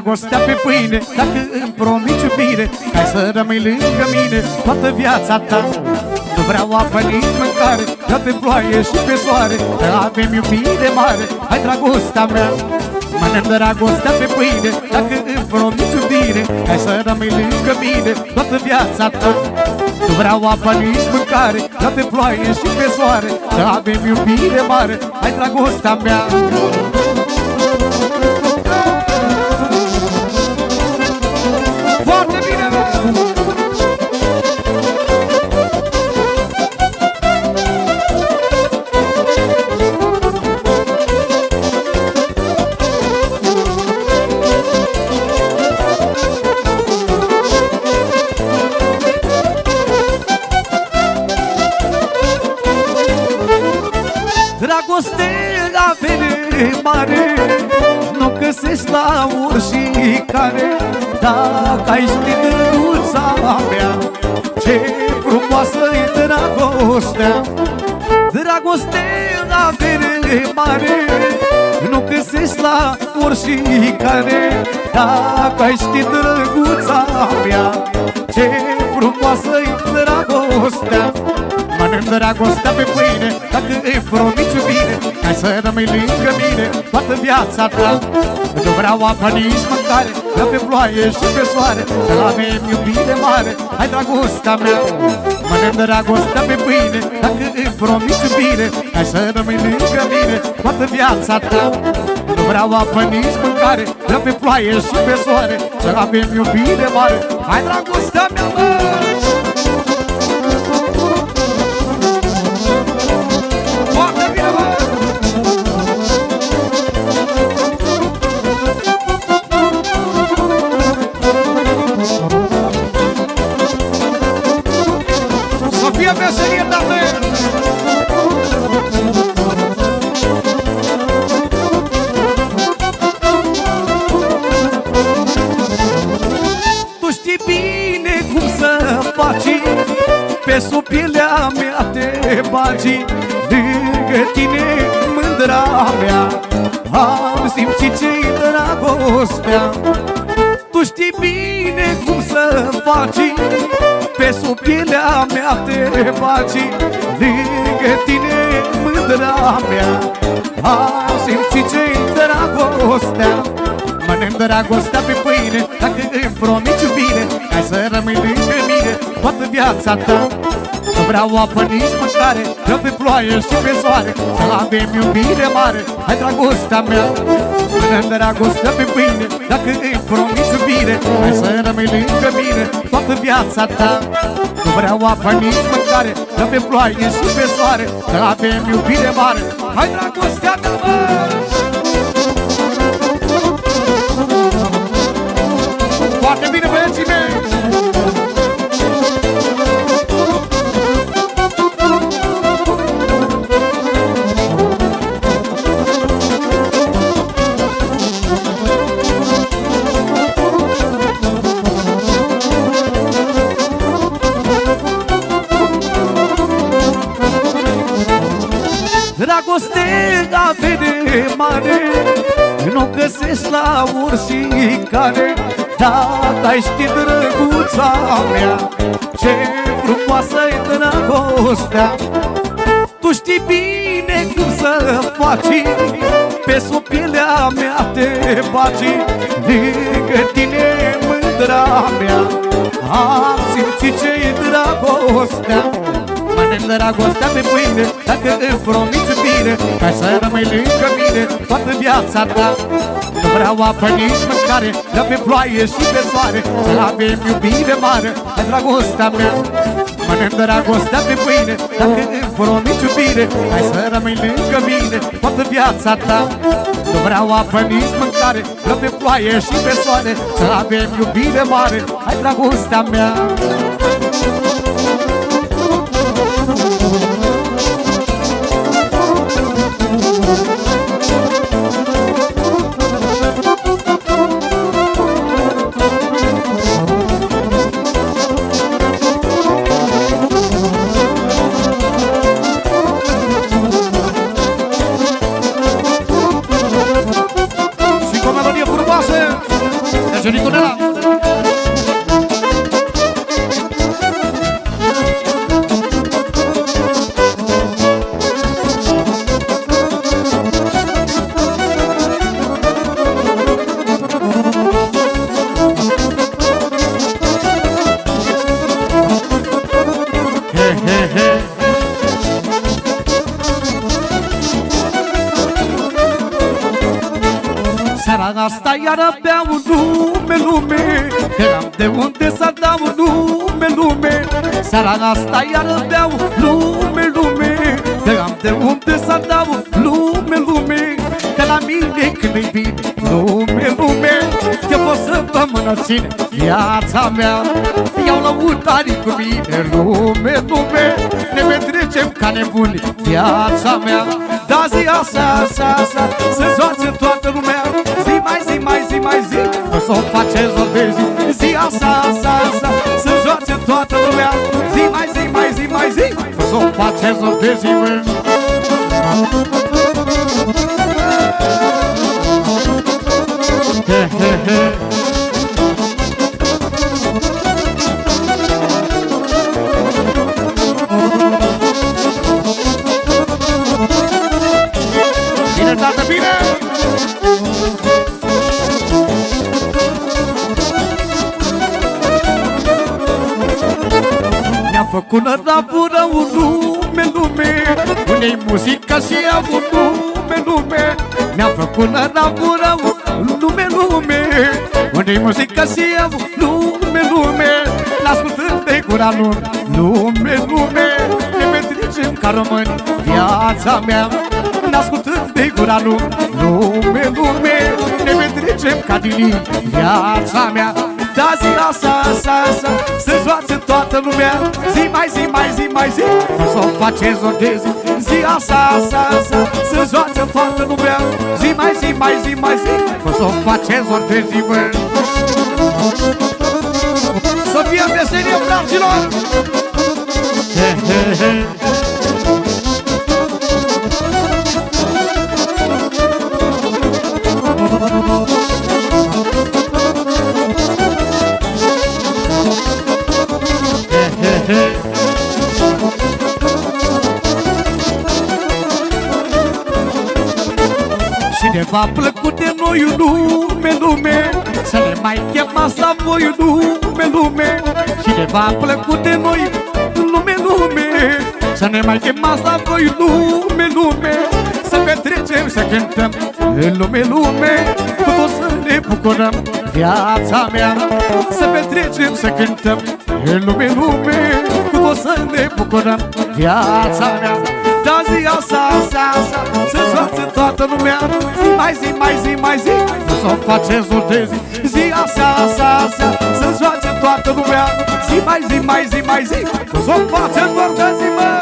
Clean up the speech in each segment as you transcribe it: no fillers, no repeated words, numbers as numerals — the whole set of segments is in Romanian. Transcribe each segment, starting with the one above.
dragostea pe pâine, dacă îmi promiți iubire, hai să rămâi lângă mine toată viața ta. Nu vreau apă, nici mâncare, dă pe ploaie și pe soare, că avem iubire mare, hai dragostea mea. Mănânc dragostea pe pâine, dacă îmi promiți iubire, hai să rămâi lângă mine toată viața ta. Nu vreau apă, nici mâncare, dă pe ploaie și pe soare, că avem iubire mare, hai dragostea mea. Foarte bine, mă! Dragoste, avere mare, nu găsești la oricare. Dacă ai ști, drăguța mea, ce frumoasă-i dragostea. Dragoste, avere mare, nu găsești la oricare. Dacă ai ști, drăguța mea, ce frumoasă-i dragostea. Mănânc dragostea pe pâine, dacă îmi promiți iubire, hai să rămâi lângă mine toată viața ta. Nu vreau apă, nici mâncare, dă pe ploaie și pe soare, că avem iubire mare, hai dragostea mea. Mănânc dragostea pe pâine, dacă îmi promiți iubire, hai să rămâi lângă mine toată viața ta. Nu vreau apă, nici mâncare, dă pe ploaie și pe soare, că avem iubire mare, hai dragostea mea, mă! Sofia Meseria também. Tu știi bine cum să faci, pe sub pielea mea te bagi. Lângă tine, mândra mea, am simțit ce-i dragostea. Tu știi bine cum să faci, pe sub pielea mea te bagi. Lângă tine, mândra mea, am simțit ce-i dragostea. Mănânc dragostea pe pâine, dacă îmi promiți iubire, hai să rămâi lângă mine toată viața ta. Nu vreau apă, nici mâncare, dă pe ploaie și pe soare, să avem iubire mare, hai dragostea mea. Mănânc dragostea pe pâine, dacă îmi promiți iubire, hai să rămâi lângă mine toată viața ta. Nu vreau apă, nici mâncare, dă pe ploaie și pe soare, să avem iubire mare, hai dragostea mea, mă! Foarte bine, băieții mei! Dragoste, avere mare, nu găsești la oricare. Dacă ai ști, drăguța mea, ce frumoasă-i dragostea. Tu știi bine cum să faci, pe sub pielea mea te bagi. Lângă tine, mândra mea, am simțit ce-i dragostea. Mănânc dragostea pe pâine, dacă îmi promiți iubire, hai să rămâi lângă mine toată viața ta. Nu vreau apă, nici mâncare, dă pe ploaie și pe soare, să avem iubire mare, hai dragostea mea. Mănânc dragostea pe pâine, dacă îmi promiți iubire, hai să rămâi lângă mine toată viața ta. Nu vreau apă, nici mâncare, dă pe ploaie și pe soare, să avem iubire mare, hai dragostea mea. Și cu o melodie frumoasă face Nicolena. Seara asta iară beau lume, că am de unde să dau lume. Seara asta iară beau lume, că am de unde să dau lume. Că la mine când-i bine lume, că pot să vă mânățin viața mea. Iau lăutarii cu mine lume, ne petrecem ca nebuni viața mea. Da zi asta, să joace toată lumea. Zi, o să o faceți ori de zi. Zi asta, să joace toată lumea. Zi, o să o faceți ori de zi, mă. Bine, tată, bine! Mi-a făcut năravură un lume, unde-i muzica și avut lume. Mi-a făcut năravură un lume, unde-i muzica și avut lume. N-ascultând de gura lume, ne petrecem ca români viața mea. N-ascultând de gura lume, ne petrecem ca din viața mea. Da zi asta, să joace toată lumea. Zi mai zi, o să o faceți ori de zi. Zi asta, să joace toată lumea. Zi mai zi, o să o faceți ori de zi, bă. Să fie meserie, fraților! Cineva plăcut de noi lume, să ne mai chemați la voi lume. Cineva plăcut de noi lume, să ne mai chemați la voi lume. Să petrecem, să cântăm lume, cu toți să ne bucurăm viața mea. Să petrecem, să cântăm lume, cu toți să ne bucurăm viața mea. Da zi asta, să joace toată lumea. Zi mai zi, o să o faceți ori de zi. Zi asta, să joace toată lumea. Zi mai zi, o să o faceți ori de zi, mă.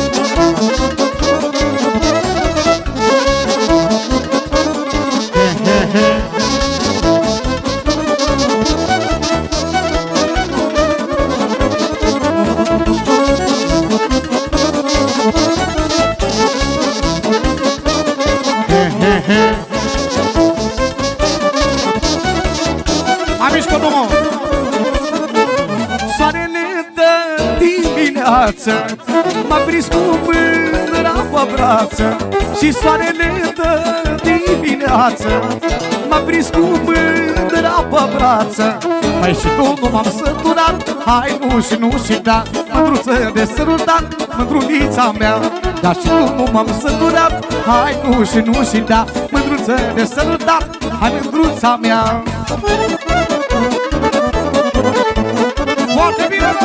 Soarele de dimineață m-a prins cu mândra pe brață. Și soarele de dimineață m-a prins cu mândra pe brață. Păi și tu nu m-am săturat, hai nu și da, mândruță de sărutat, mândrulița mea. Dar și tu nu m-am săturat, hai nu și da, mândruță de sărutat, hai mândruța mea. Foarte bine!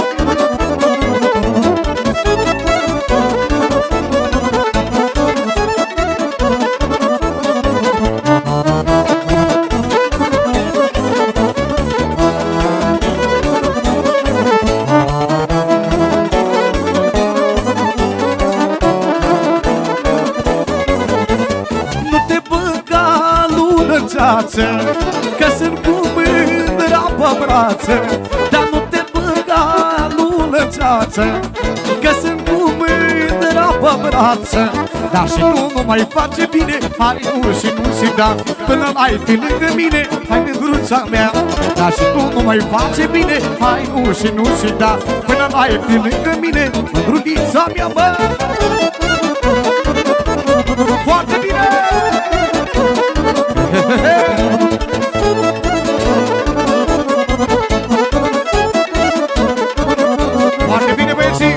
Nu te băga lună ceață, că sunt cu mândra pe brață. Dar nu te băga lună ceață, că sunt cu mândra pe brață. Dar și tu nu mai face bine, hai nu și nu și da. Până n-ai fi lângă mine, hai mândruța mea. Dar și tu nu mai face bine, hai nu și nu și da. Până n-ai fi lângă mine, mândruța mea, bă. Foarte bine! Foarte bine, băieții!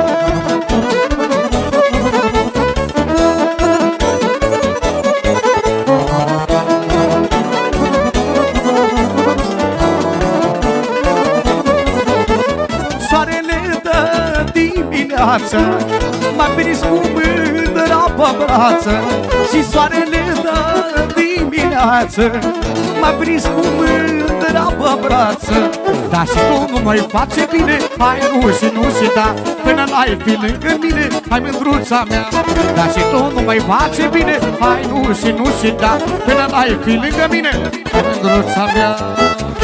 Soarele dă dimineață, m-a prins cu mândra pe brață. Și soarele dă dimineață, m-a prins cu mândra pe brață. Dar și tu nu mai face bine, hai nu și nu și da. Până n-ai fi lângă mine, hai mândruța mea. Dar și tu nu mai face bine, hai nu și nu și da. Până n-ai fi lângă mine, hai mândruța mea.